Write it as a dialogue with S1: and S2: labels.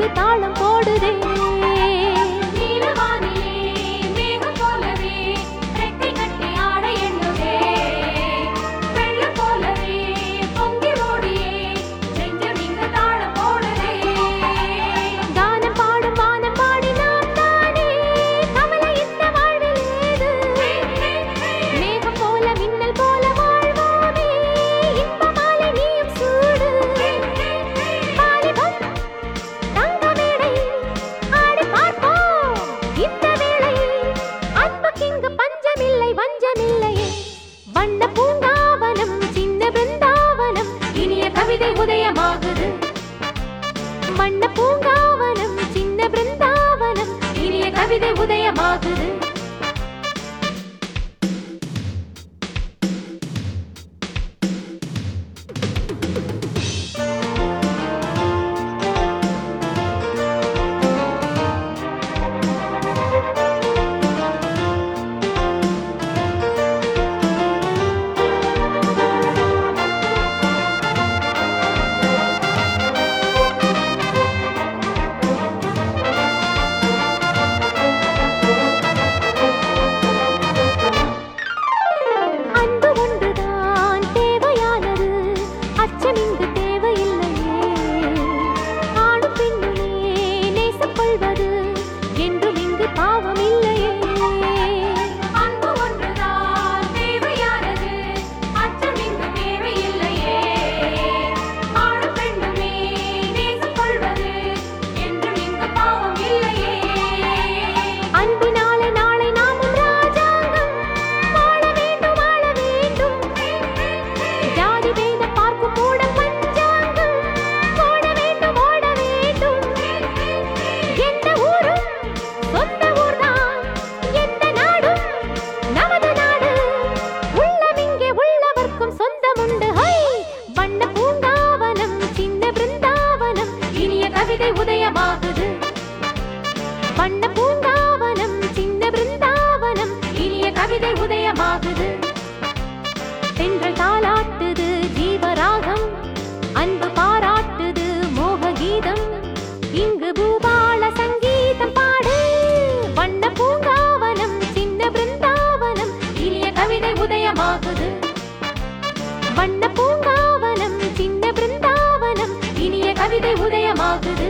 S1: இங்கு தாளம் போடுதே. வண்ண பூங்காவனம் சின்ன பிருந்தாவனம் இனிய கவிதை உதயமாகுது. வண்ண பூங்காவனம் சின்ன பிருந்தாவனம் இனிய கவிதை உதயமாகுது. கவிதை உதயமாகுது. வண்ண பூங்காவனம் சின்ன பிருந்தாவனம் இனிய கவிதை உதயமாகுது. தென்றல் தாலாட்டுது ஜீவராகம், அன்பு பாராட்டுது மோக கீதம், இங்கு பூபால சங்கீதம் பாடு. வண்ண பூங்காவனம் சின்ன பிருந்தாவனம் இனிய கவிதை உதயமாகுது. வண்ண பூங்காவனம் சின்ன பிருந்தாவனம் இனிய கவிதை உதயமாகுது.